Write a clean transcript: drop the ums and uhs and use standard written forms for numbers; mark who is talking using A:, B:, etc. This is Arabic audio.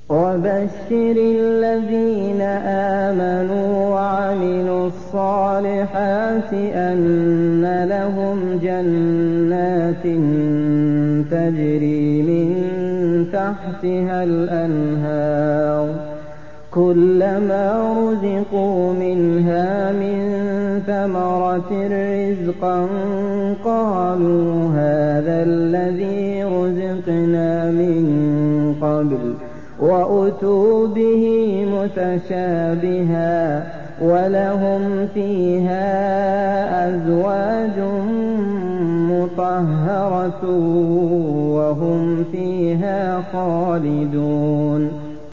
A: وبشر الذين آمنوا وعملوا الصالحات أن لهم جنات تجري من تحتها الأنهار كلما رزقوا منها من ثمرة رزقا قالوا هذا الذي رزقنا من قبل وأتوا به متشابها ولهم فيها أزواج مطهرة وهم فيها خالدون